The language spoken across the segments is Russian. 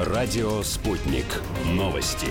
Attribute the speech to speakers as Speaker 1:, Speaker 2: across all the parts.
Speaker 1: Радио «Спутник». Новости.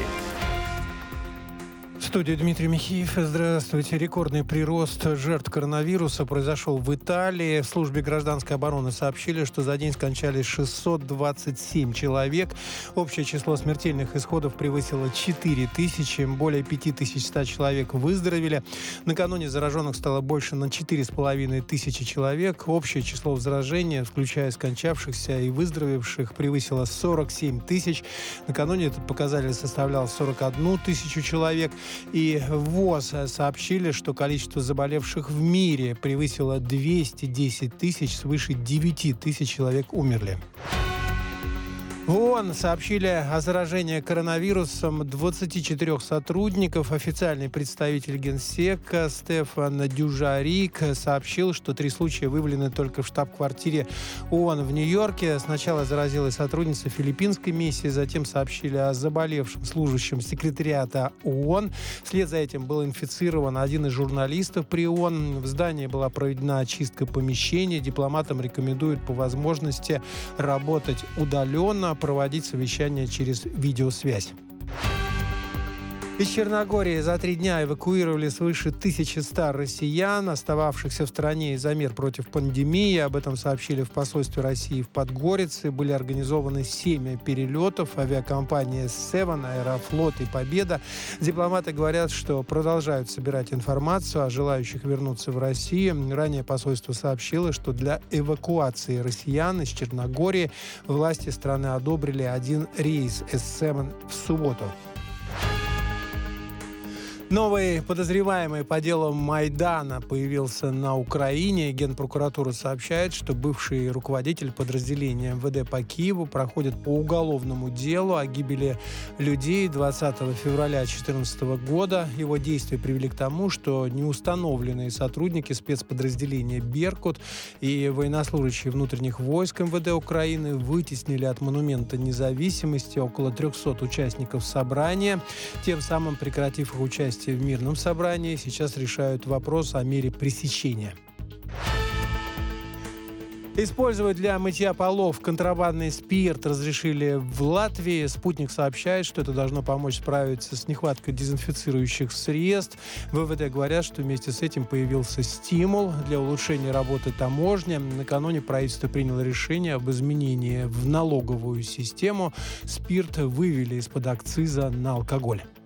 Speaker 2: В студии Дмитрий Михеев. Здравствуйте. Рекордный прирост жертв коронавируса произошел в Италии. В службе гражданской обороны сообщили, что за день скончались 627 человек. Общее число смертельных исходов превысило 4000. Более 5100 человек выздоровели. Накануне зараженных стало больше на 4500 человек. Общее число заражения, включая скончавшихся и выздоровевших, превысило 47 тысяч. Накануне этот показатель составлял 41 тысячу человек. И ВОЗ сообщили, что количество заболевших в мире превысило 210 тысяч, свыше 9 тысяч человек умерли. В ООН сообщили о заражении коронавирусом 24 сотрудников. Официальный представитель Генсека Стефан Дюжарик сообщил, что 3 случая выявлены только в штаб-квартире ООН в Нью-Йорке. Сначала заразилась сотрудница филиппинской миссии, затем сообщили о заболевшем служащем секретариата ООН. Вслед за этим был инфицирован один из журналистов при ООН. В здании была проведена очистка помещений. Дипломатам рекомендуют по возможности работать удаленно, проводить совещания через видеосвязь. Из Черногории за 3 дня эвакуировали свыше 1100 россиян, остававшихся в стране из-за мер против пандемии. Об этом сообщили в посольстве России в Подгорице. Были организованы 7 перелетов авиакомпании «Севен», «Аэрофлот» и «Победа». Дипломаты говорят, что продолжают собирать информацию о желающих вернуться в Россию. Ранее посольство сообщило, что для эвакуации россиян из Черногории власти страны одобрили 1 рейс С-7 в субботу. Новый подозреваемый по делу Майдана появился на Украине. Генпрокуратура сообщает, что бывший руководитель подразделения МВД по Киеву проходит по уголовному делу о гибели людей 20 февраля 2014 года. Его действия привели к тому, что неустановленные сотрудники спецподразделения «Беркут» и военнослужащие внутренних войск МВД Украины вытеснили от монумента независимости около 300 участников собрания, тем самым прекратив их участие в мирном собрании. Сейчас решают вопрос о мере пресечения. Использовать для мытья полов контрабандный спирт разрешили в Латвии. «Спутник» сообщает, что это должно помочь справиться с нехваткой дезинфицирующих средств. В ВВД говорят, что вместе с этим появился стимул для улучшения работы таможни. Накануне правительство приняло решение об изменении в налоговую систему. Спирт вывели из-под акциза на алкоголь.